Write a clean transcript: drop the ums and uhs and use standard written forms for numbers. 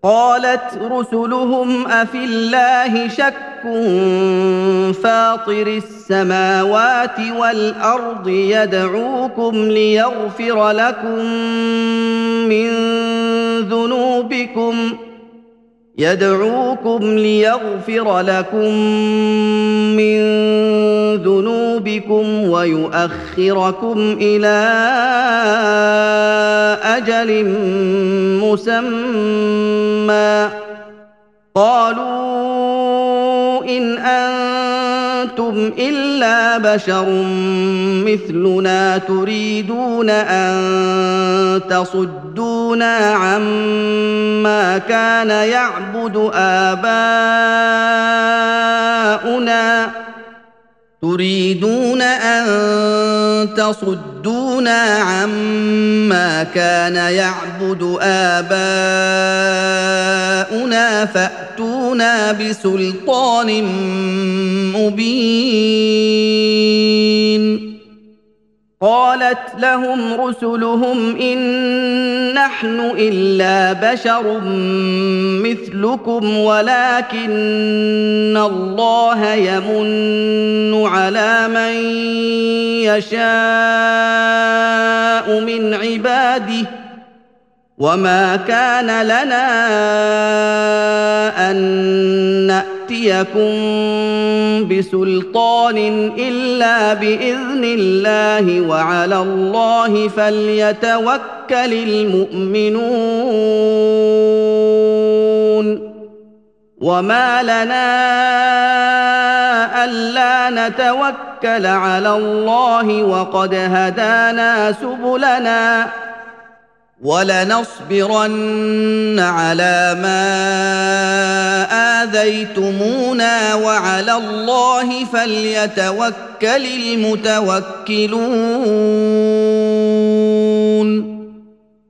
قالت رسلهم أفي الله شك فاطر السماوات والأرض يدعوكم ليغفر لكم من ذنوبكم ويؤخركم إلى أجل مسمى قالوا إن أنتم إلا بشر مثلنا تريدون أن تصدونا عما كان يعبد آباؤنا فأتونا بسلطان مبين قالت لهم رسلهم إن نحن إلا بشر مثلكم ولكن الله يمن على من يشاء من عباده وما كان لنا أن نأتيكم بسلطان إلا بإذن الله وعلى الله فليتوكل المؤمنون وما لنا ألا نتوكل على الله وقد هدانا سبلنا ولنصبرن على ما آذيتمونا وعلى الله فليتوكل المتوكلون